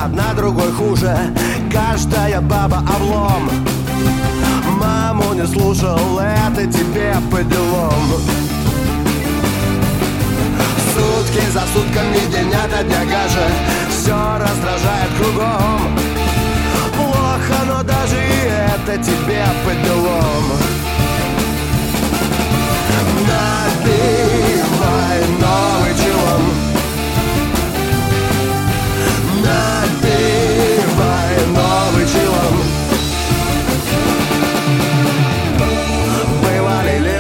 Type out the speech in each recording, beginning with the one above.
одна другой хуже, каждая баба облом. Маму не слушал, это тебе по делам. Сутки за сутками, день ото дня гаже, все раздражает кругом. Плохо, но даже и это тебе по делам. Набивай новый челом. Набивай новый челом. Бывали ли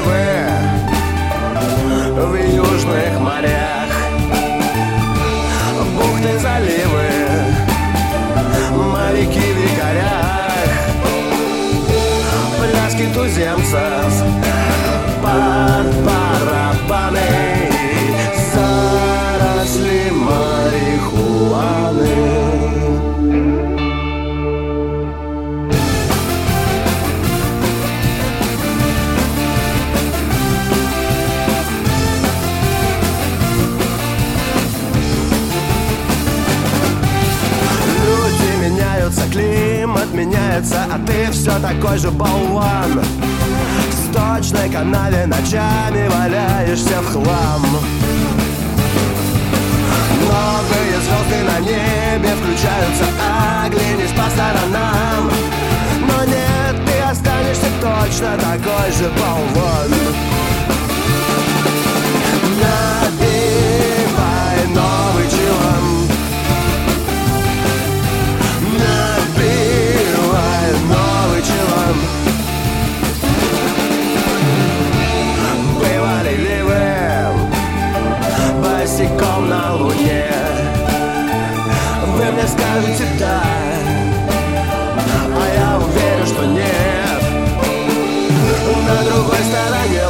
вы в южных морях, бухты, заливы, моряки в якорях, пляски туземцев под барабаны, заросли марихуаны. Люди меняются, климат меняется, а ты все такой же болван. В сточной канаве ночами валяешься в хлам. Новые звезды на небе включаются, оглянись по сторонам. Но нет, ты останешься точно такой же болван. Набивай новый челом. Набивай новый челом. Бывали ли вы босиком на луне? Вы мне скажете да, а я уверен, что нет. На другой стороне